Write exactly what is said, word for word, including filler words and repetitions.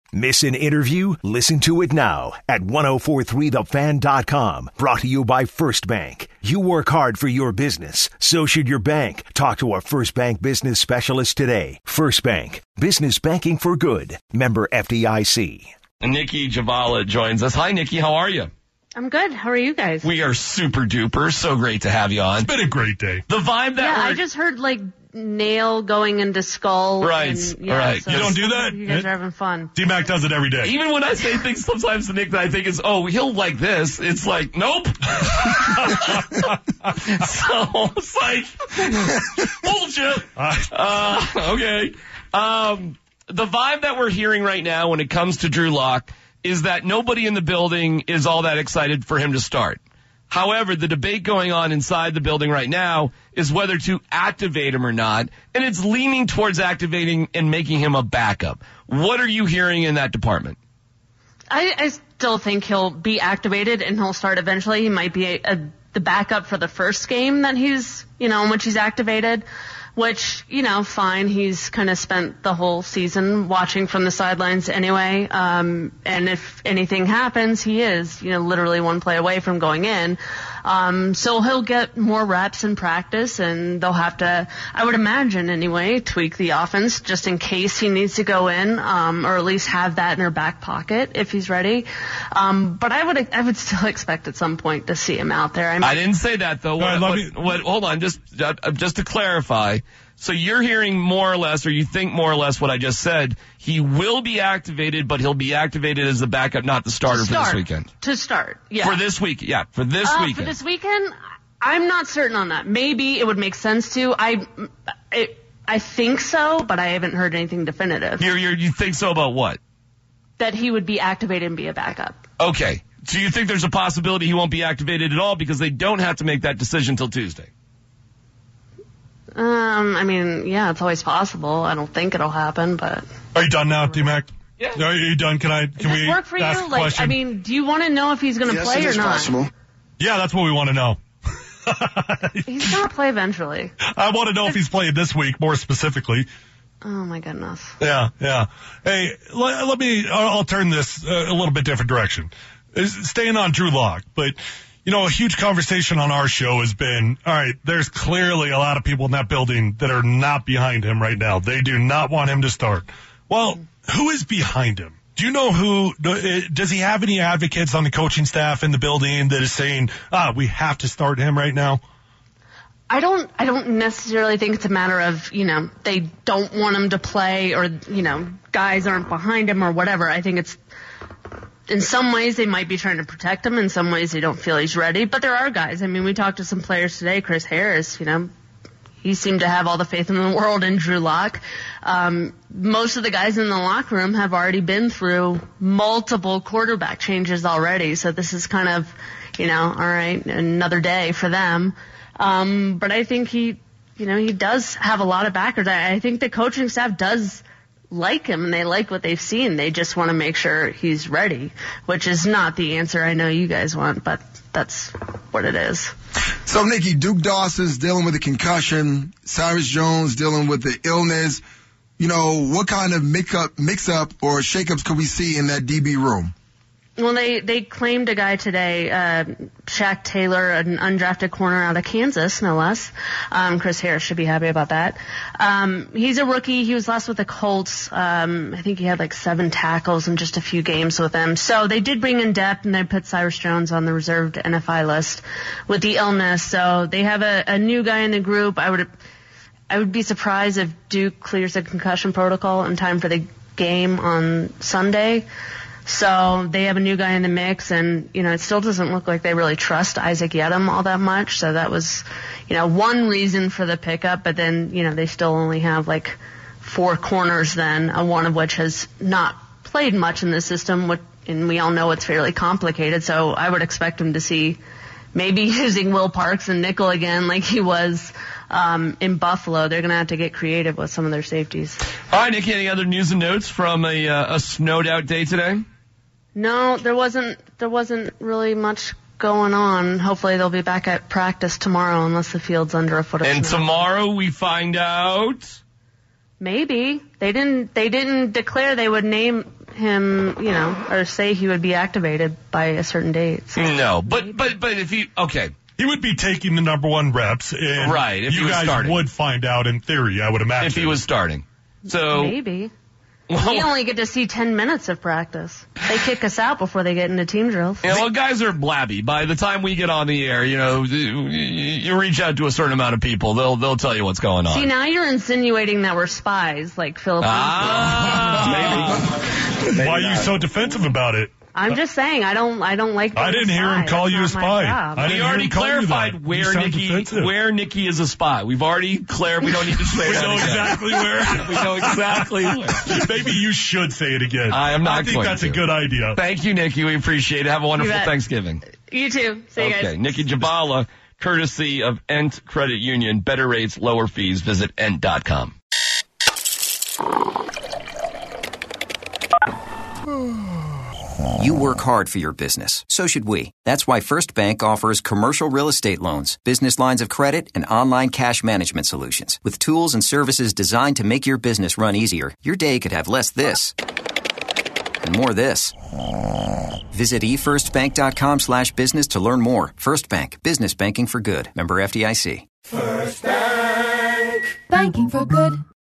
Miss an interview? Listen to it now at ten forty-three the fan dot com. Brought to you by First Bank. You work hard for your business. So should your bank. Talk to a First Bank business specialist today. First Bank. Business banking for good. Member F D I C. Nikki Javala joins us. Hi, Nikki. How are you? I'm good. How are you guys? We are super duper. So great to have you on. It's been a great day. The vibe that yeah, we're... I just heard like nail going into skull. Right, and, yeah, right. So You don't do that? You guys are having fun. D-Mac does it every day. Even when I say things sometimes to Nick that I think is, oh, he'll like this, it's like, nope. So it's like, bullshit. Uh, okay. Um, the vibe that we're hearing right now when it comes to Drew Lock is that nobody in the building is all that excited for him to start. However, the debate going on inside the building right now is whether to activate him or not, and it's leaning towards activating and making him a backup. What are you hearing in that department? I, I still think he'll be activated and he'll start eventually. He might be a, a, the backup for the first game that he's, you know, in which he's activated, which, you know, fine. He's kind of spent the whole season watching from the sidelines anyway. Um, and if anything happens, he is, you know, literally one play away from going in. Um, so he'll get more reps in practice, and they'll have to, I would imagine anyway, tweak the offense just in case he needs to go in, um, or at least have that in their back pocket if he's ready. Um, but I would, I would still expect at some point to see him out there. I mean, I didn't say that though. What, right, what, what, hold on, just, uh, just to clarify. So you're hearing more or less, or you think more or less what I just said. He will be activated, but he'll be activated as the backup, not the starter start, for this weekend. To start, yeah. For this week, yeah, for this uh, weekend. For this weekend, I'm not certain on that. Maybe it would make sense to. I, it, I think so, but I haven't heard anything definitive. You're, you're, you think so about what? That he would be activated and be a backup. Okay. So you think there's a possibility he won't be activated at all because they don't have to make that decision till Tuesday? Um, I mean, yeah, it's always possible. I don't think it'll happen, but. Are you done now, D-Mac? Yeah. Are you done? Can I? Can Does this we work for ask you? a Like, question? I mean, do you want to know if he's going to Yes, play it or is not? possible. Yeah, that's what we want to know. He's going to play eventually. I want to know if he's playing this week, more specifically. Oh my goodness. Yeah, yeah. Hey, let, let me, I'll, I'll turn this uh, a little bit different direction. Is staying on Drew Lock, but, you know, a huge conversation on our show has been, all right, there's clearly a lot of people in that building that are not behind him right now. They do not want him to start. Well, who is behind him? Do you know who, does he have any advocates on the coaching staff in the building that is saying, ah, we have to start him right now? I don't, I don't necessarily think it's a matter of, you know, they don't want him to play or, you know, guys aren't behind him or whatever. I think it's, in some ways they might be trying to protect him. In some ways they don't feel he's ready. But there are guys. I mean, we talked to some players today. Chris Harris, you know, he seemed to have all the faith in the world in Drew Lock. Um, most of the guys in the locker room have already been through multiple quarterback changes already. So this is kind of, you know, all right, another day for them. Um, but I think he, you know, he does have a lot of backers. I, I think the coaching staff does like him and they like what they've seen. They just want to make sure he's ready, which is not the answer I know you guys want, but that's what it is. So, Nikki, Duke Dawson's dealing with a concussion. Cyrus Jones dealing with the illness. You know, what kind of mix-up, mix-up or shake-ups could we see in that D B room? Well, they, they claimed a guy today, uh, Shaq Taylor, an undrafted corner out of Kansas, no less. Um, Chris Harris should be happy about that. Um, he's a rookie. He was last with the Colts. Um, I think he had like seven tackles in just a few games with them. So they did bring in depth and they put Cyrus Jones on the reserved N F I list with the illness. So they have a, a new guy in the group. I would, I would be surprised if Duke clears the concussion protocol in time for the game on Sunday. So they have a new guy in the mix, and, you know, it still doesn't look like they really trust Isaac Yedem all that much. So that was, you know, one reason for the pickup. But then, you know, they still only have like four corners then, uh, one of which has not played much in the system, which, and we all know it's fairly complicated. So I would expect him to see maybe using Will Parks and nickel again like he was um, in Buffalo. They're going to have to get creative with some of their safeties. All right, Nikki, any other news and notes from a, uh, a snowed out day today? No, there wasn't, there wasn't really much going on. Hopefully they'll be back at practice tomorrow unless the field's under a foot of And snow. tomorrow we find out. Maybe. They didn't, they didn't declare they would name him, you know, or say he would be activated by a certain date. So no, but but but if he okay. He would be taking the number one reps, and right, if you he was guys starting. would find out in theory, I would imagine. If he was starting. So maybe. Well, we only get to see ten minutes of practice. They kick us out before they get into team drills. Yeah, well, guys are blabby. By the time we get on the air, you know, you reach out to a certain amount of people. They'll they'll tell you what's going on. See, now you're insinuating that we're spies, like Philip. Ah, maybe. Why are you so defensive about it? I'm just saying, I don't, I don't like. I didn't hear him call That's you a not my spy. job. I we didn't already hear him call you clarified that. where You sound Nikki, defensive. where Nikki is a spy. We've already clarified. We don't need to say We that know again. exactly where. We know exactly where. Maybe you should say it again. I am not I think going that's to. a good idea. Thank you, Nikki. We appreciate it. Have a wonderful bet. Thanksgiving. You too. See you Okay, guys. Nikki Jabala, courtesy of Ent Credit Union. Better rates, lower fees. Visit ent dot com. You work hard for your business. So should we. That's why First Bank offers commercial real estate loans, business lines of credit, and online cash management solutions. With tools and services designed to make your business run easier, your day could have less this and more this. Visit e first bank dot com slash business to learn more. First Bank. Business banking for good. Member F D I C. First Bank. Banking for good.